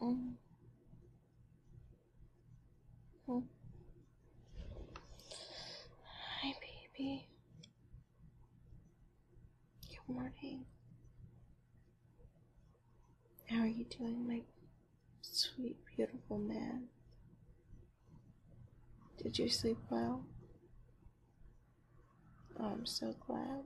Mm. Mm. Hi, baby. Good morning. How are you doing, my sweet, beautiful man? Did you sleep well? Oh, I'm so glad.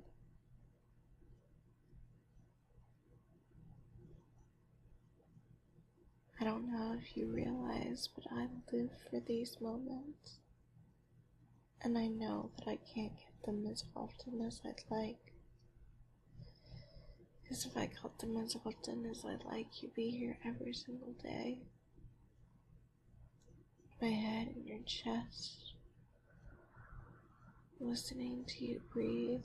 I don't know if you realize, but I live for these moments. And I know that I can't get them as often as I'd like. Because if I got them as often as I'd like, you'd be here every single day. My head in your chest, listening to you breathe.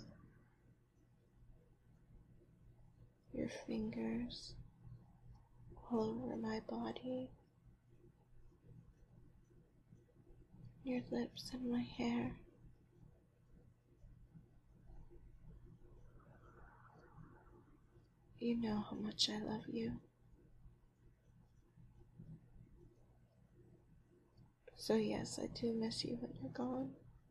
Your fingers all over my body. Your lips and my hair. You know how much I love you. So yes, I do miss you when you're gone.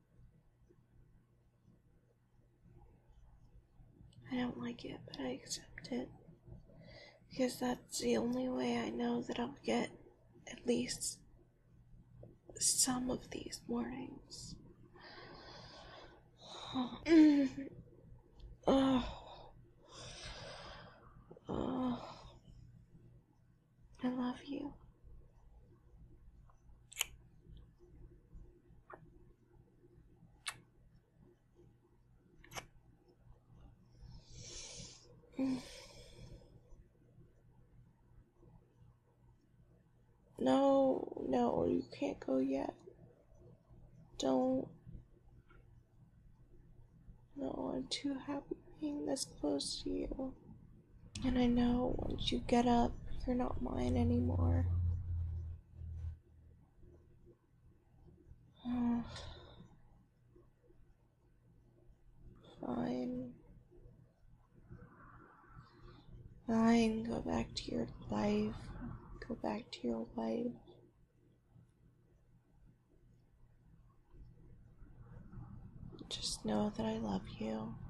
I don't like it, but I accept it. Because that's the only way I know that I'll get at least some of these mornings. Oh, oh, I love you. No, you can't go yet. Don't. No, I'm too happy being this close to you. And I know once you get up, you're not mine anymore. Fine. Fine, go back to your life. Go back to your life. Just know that I love you.